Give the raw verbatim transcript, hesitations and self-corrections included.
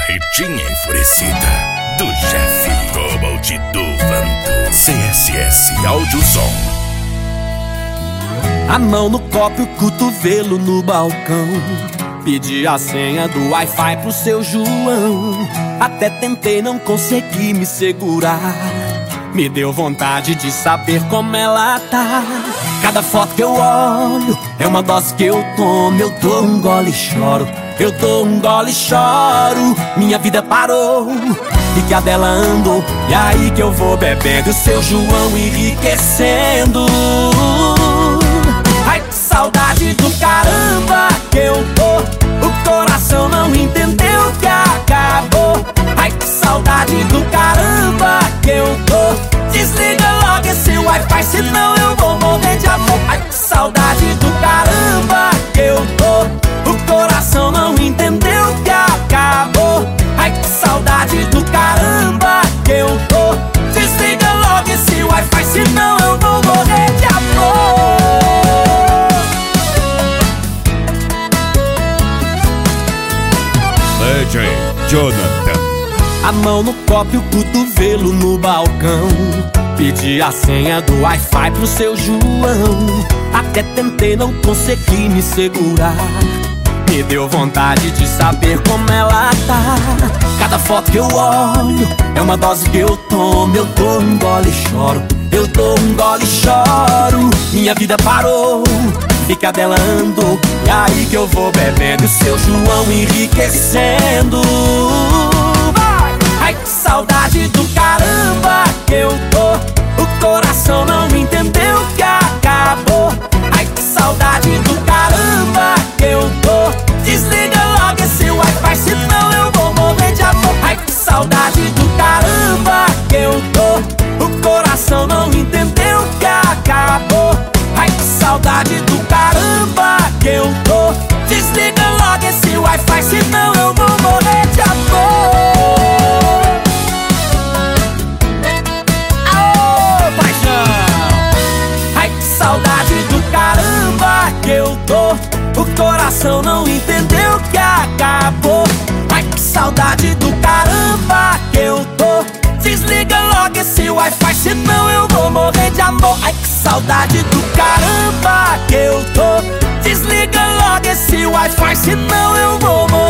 Marretinha enfurecida do chefe Cobalt do Vanto. C S S Áudio-Som. A mão no copo e o cotovelo no balcão. Pedi a senha do Wi-Fi pro seu João. Até tentei, não consegui me segurar. Me deu vontade de saber como ela tá. Cada foto que eu olho é uma dose que eu tomo. Eu dou um gole e choro, eu dou um gole e choro. Minha vida parou e que a dela andou. E aí que eu vou bebendo, seu João enriquecendo. Ai, que saudade do caramba que eu tô. O coração não entendeu que acabou. Ai, que saudade do caramba que eu tô. Desliga logo esse Wi-Fi, senão eu vou morrer de amor. Ai, que saudade do caramba que eu tô. O coração não entendeu que acabou. Ai, que saudade do caramba que eu tô. Desliga logo esse Wi-Fi, senão eu vou morrer de amor. D J Jonathan. A mão no copo e o cotovelo no balcão. Pedi a senha do Wi-Fi pro seu João. Até tentei, não consegui me segurar. Me deu vontade de saber como ela tá. Cada foto que eu olho é uma dose que eu tomo. Eu dou um gole e choro, eu dou um gole e choro. Minha vida parou e que a dela andou. E aí que eu vou bebendo, seu João enriquecendo. Ai, que saudade do caramba que eu tô. O coração não entendeu que acabou. Ai, que saudade do caramba que eu tô. Desliga logo esse Wi-Fi, senão eu vou morrer de amor. Ai, que saudade do caramba que eu tô. O coração não entendeu que acabou. Ai, que saudade do caramba que eu tô. Desliga logo esse Wi-Fi, senão eu vou morrer de amor. Saudade do caramba que eu tô. O coração não entendeu que acabou. Ai, que saudade do caramba que eu tô. Desliga logo esse Wi-Fi, senão eu vou morrer de amor. Ai, que saudade do caramba que eu tô. Desliga logo esse Wi-Fi, senão eu vou morrer.